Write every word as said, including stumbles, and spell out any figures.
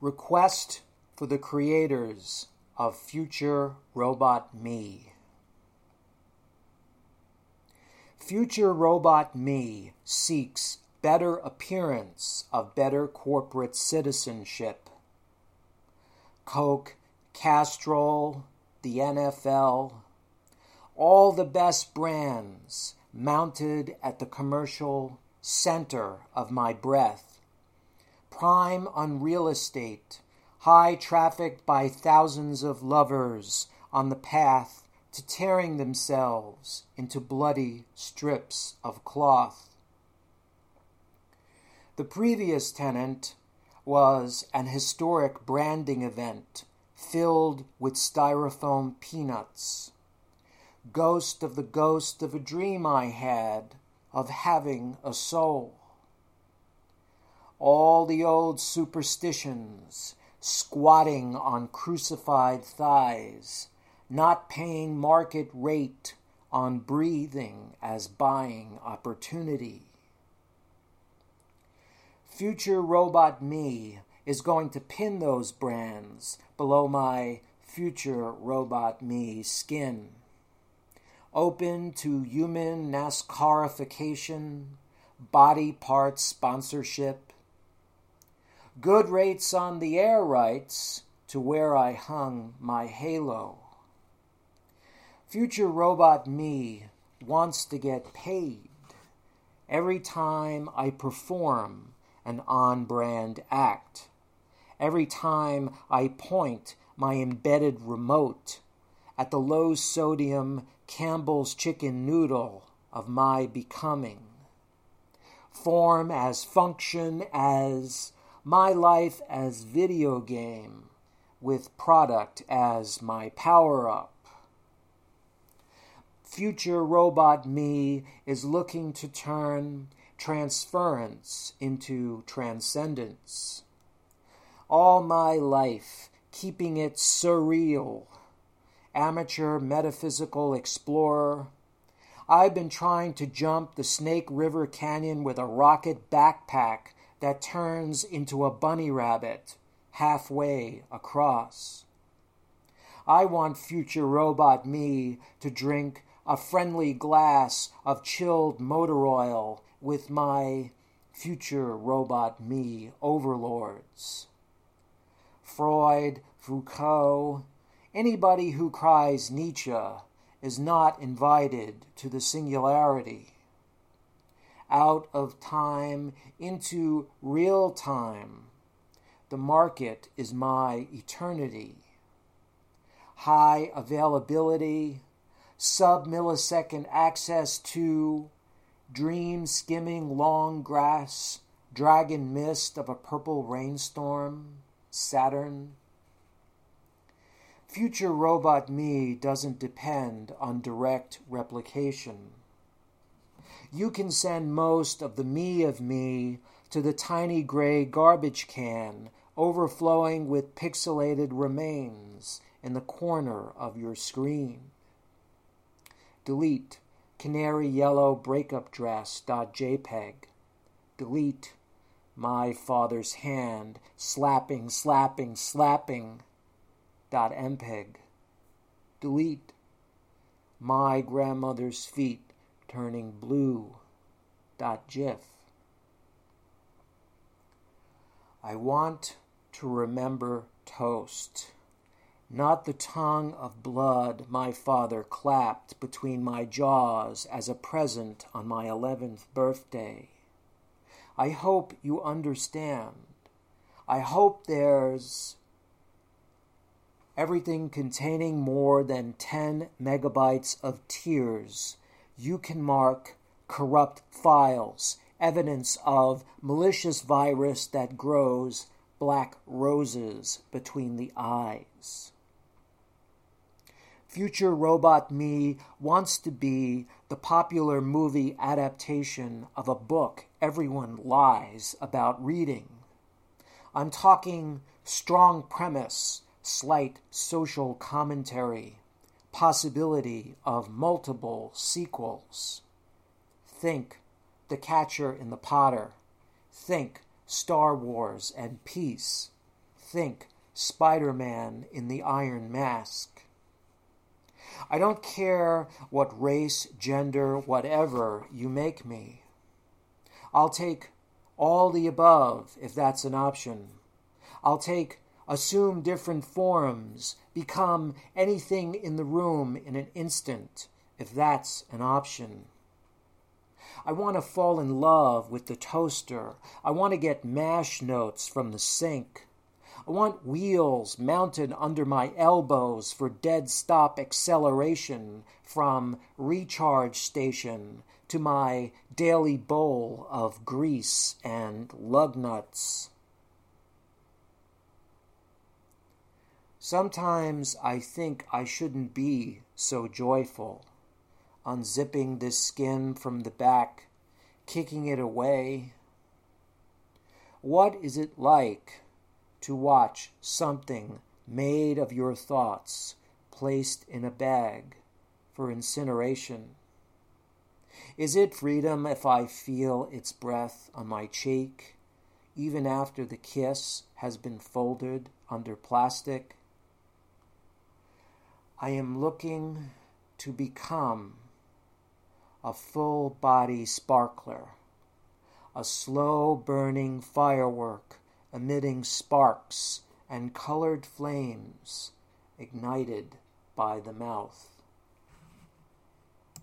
Request for the creators of Future Robot Me. Future Robot Me seeks better appearance of better corporate citizenship. Coke, Castrol, the N F L, all the best brands mounted at the commercial center of my breath. Prime on real estate, high trafficked by thousands of lovers on the path to tearing themselves into bloody strips of cloth. The previous tenant was an historic branding event filled with styrofoam peanuts. Ghost of the ghost of a dream I had of having a soul. All the old superstitions squatting on crucified thighs, not paying market rate on breathing as buying opportunity. Future Robot Me is going to pin those brands below my Future Robot Me skin. Open to human NASCARification, body part sponsorship. Good rates on the air rights to where I hung my halo. Future Robot Me wants to get paid every time I perform an on-brand act, every time I point my embedded remote at the low-sodium Campbell's chicken noodle of my becoming. Form as function as my life as video game, with product as my power-up. Future Robot Me is looking to turn transference into transcendence. All my life, keeping it surreal, amateur metaphysical explorer, I've been trying to jump the Snake River Canyon with a rocket backpack that turns into a bunny rabbit halfway across. I want Future Robot Me to drink a friendly glass of chilled motor oil with my Future Robot Me overlords. Freud, Foucault, anybody who cries Nietzsche is not invited to the singularity. Out of time into real time, the market is my eternity. High availability, sub-millisecond access to dream skimming long grass, dragon mist of a purple rainstorm, Saturn. Future Robot Me doesn't depend on direct replication. You can send most of the me of me to the tiny gray garbage can overflowing with pixelated remains in the corner of your screen. Delete canary yellow breakup dress.jpg. Delete my father's hand slapping, slapping, slapping .mpeg. Delete my grandmother's feet turning blue .gif. I want to remember toast, not the tongue of blood my father clapped between my jaws as a present on my eleventh birthday. I hope you understand. I hope there's everything containing more than ten megabytes of tears. You can mark corrupt files, evidence of malicious virus that grows black roses between the eyes. Future Robot Me wants to be the popular movie adaptation of a book everyone lies about reading. I'm talking strong premise, slight social commentary, possibility of multiple sequels. Think The Catcher in the Potter. Think Star Wars and Peace. think Spider-Man in the Iron Mask. I don't care what race, gender, whatever you make me. I'll take all the above if that's an option. I'll take assume different forms, become anything in the room in an instant if that's an option. I want to fall in love with the toaster. I want to get mash notes from the sink. I want wheels mounted under my elbows for dead stop acceleration from recharge station to my daily bowl of grease and lug nuts. Sometimes I think I shouldn't be so joyful, unzipping this skin from the back, kicking it away. What is it like to watch something made of your thoughts placed in a bag for incineration? Is it freedom if I feel its breath on my cheek, even after the kiss has been folded under plastic? I am looking to become a full-body sparkler, a slow-burning firework emitting sparks and colored flames ignited by the mouth.